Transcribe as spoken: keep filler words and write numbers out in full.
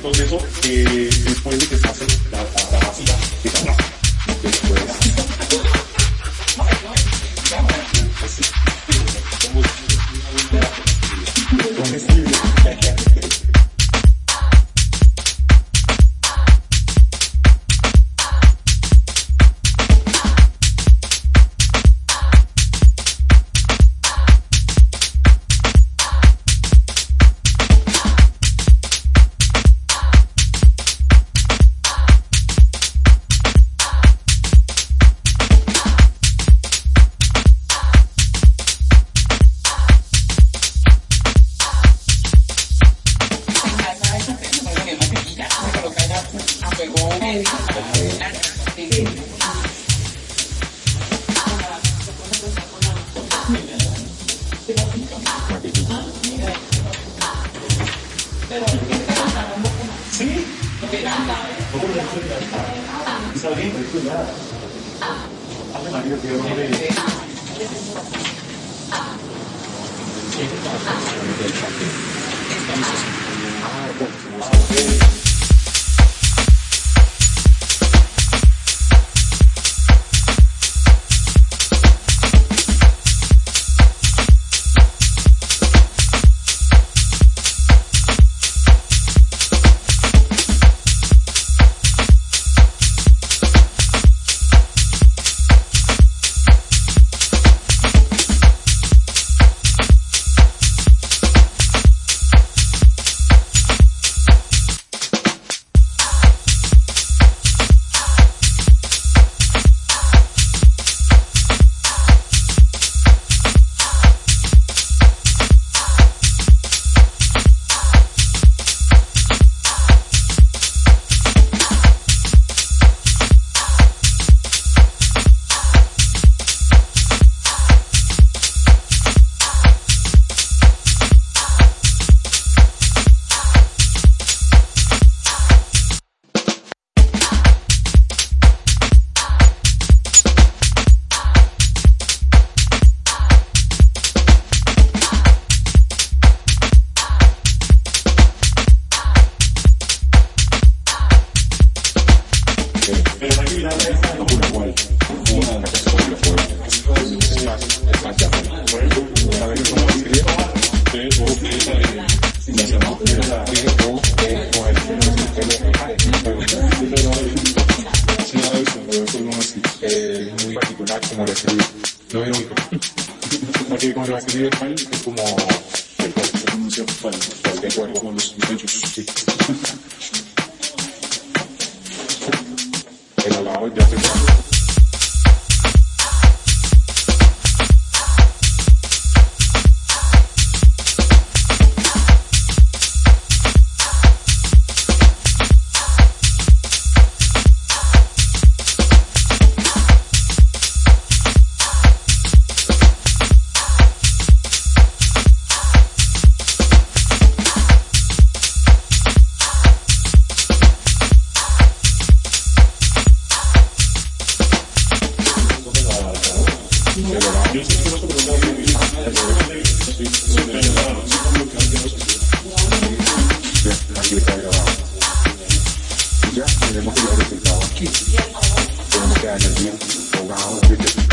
proceso eh, después de que se hace la, la, la vacía, después. Sí, está bien, Ave María, qué hombre. Pero la actividad es una igual. Una categoría fuerte. Por ejemplo, a veces uno escribe o utiliza la es muy particular como lo escribe. Lo heroico. Porque cuando lo escribe mal es como el cuerpo se pronuncia de acuerdo con los hechos. Sí. El alabado ya se fue. Ya tenemos el resultado aquí. Tenemos que añadir abogados